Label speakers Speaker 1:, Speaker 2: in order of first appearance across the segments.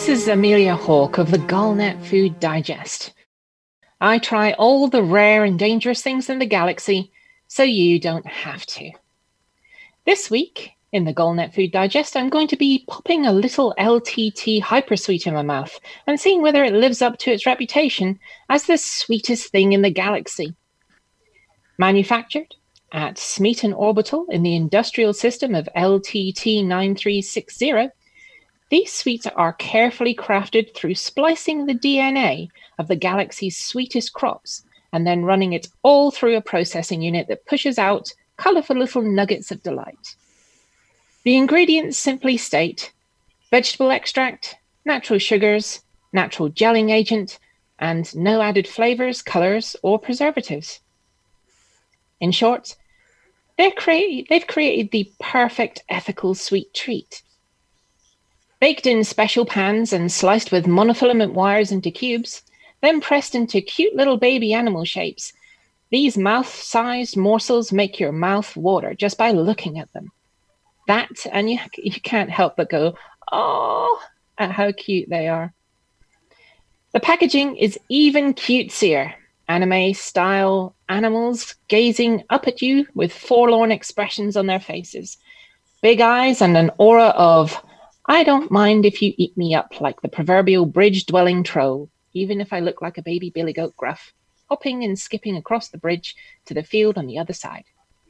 Speaker 1: This is Amelia Hawke of the Galnet Food Digest. I try all the rare and dangerous things in the galaxy so you don't have to. This week, in the Galnet Food Digest, I'm going to be popping a little LTT Hypersweet in my mouth and seeing whether it lives up to its reputation as the sweetest thing in the galaxy. Manufactured at Smeaton Orbital in the industrial system of LTT 9360, these sweets are carefully crafted through splicing the DNA of the galaxy's sweetest crops and then running it all through a processing unit that pushes out colourful little nuggets of delight. The ingredients simply state vegetable extract, natural sugars, natural gelling agent, and no added flavours, colours, or preservatives. In short, they've created the perfect ethical sweet treat. Baked in special pans and sliced with monofilament wires into cubes, then pressed into cute little baby animal shapes, these mouth-sized morsels make your mouth water just by looking at them. That, and you can't help but go, "Oh," at how cute they are. The packaging is even cutesier. Anime-style animals gazing up at you with forlorn expressions on their faces. Big eyes and an aura of, "I don't mind if you eat me up like the proverbial bridge-dwelling troll, even if I look like a baby billy goat gruff, hopping and skipping across the bridge to the field on the other side."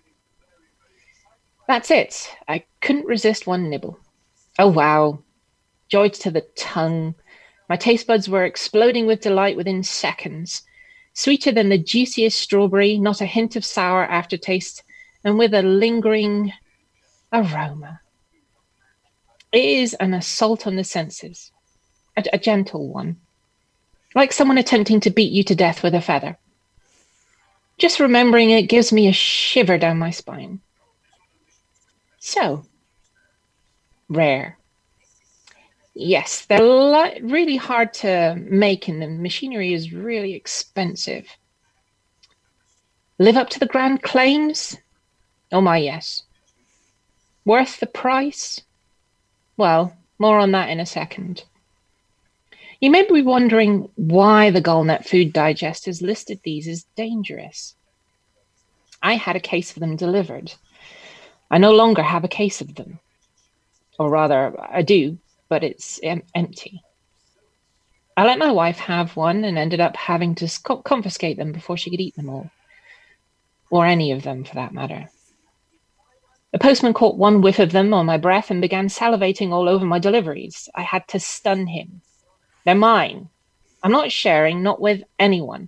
Speaker 1: That's it. I couldn't resist one nibble. Oh wow. Joy to the tongue. My taste buds were exploding with delight within seconds. Sweeter than the juiciest strawberry, not a hint of sour aftertaste, and with a lingering aroma. It is an assault on the senses, a gentle one, like someone attempting to beat you to death with a feather. Just remembering it gives me a shiver down my spine. So, rare. Yes, they're really hard to make and the machinery is really expensive. Live up to the grand claims? Oh my, yes. Worth the price? Well, more on that in a second. You may be wondering why the Galnet Food Digest has listed these as dangerous. I had a case of them delivered. I no longer have a case of them. Or rather, I do, but it's empty. I let my wife have one and ended up having to confiscate them before she could eat them all. Or any of them, for that matter. The postman caught one whiff of them on my breath and began salivating all over my deliveries. I had to stun him. They're mine. I'm not sharing, not with anyone.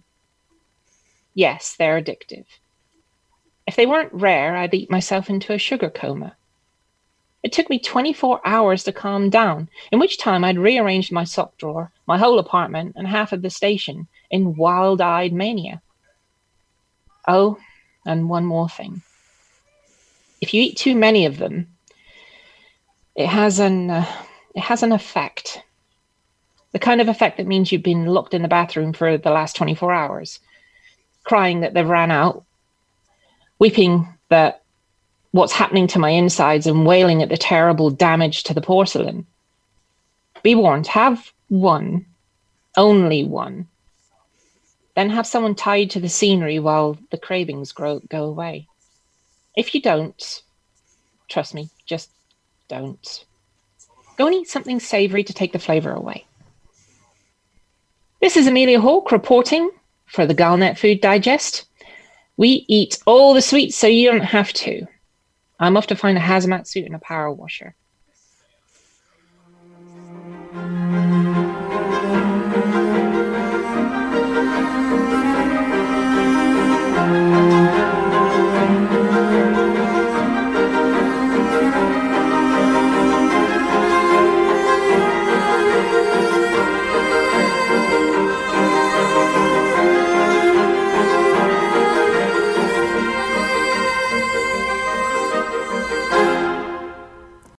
Speaker 1: Yes, they're addictive. If they weren't rare, I'd eat myself into a sugar coma. It took me 24 hours to calm down, in which time I'd rearranged my sock drawer, my whole apartment, and half of the station in wild-eyed mania. Oh, and one more thing. If you eat too many of them, it has an effect. The kind of effect that means you've been locked in the bathroom for the last 24 hours, crying that they've ran out, weeping that what's happening to my insides and wailing at the terrible damage to the porcelain. Be warned, have one, only one. Then have someone tied to the scenery while the cravings go away. If you don't, trust me, just don't. Go and eat something savory to take the flavor away. This is Amelia Hawke reporting for the Galnet Food Digest. We eat all the sweets so you don't have to. I'm off to find a hazmat suit and a power washer.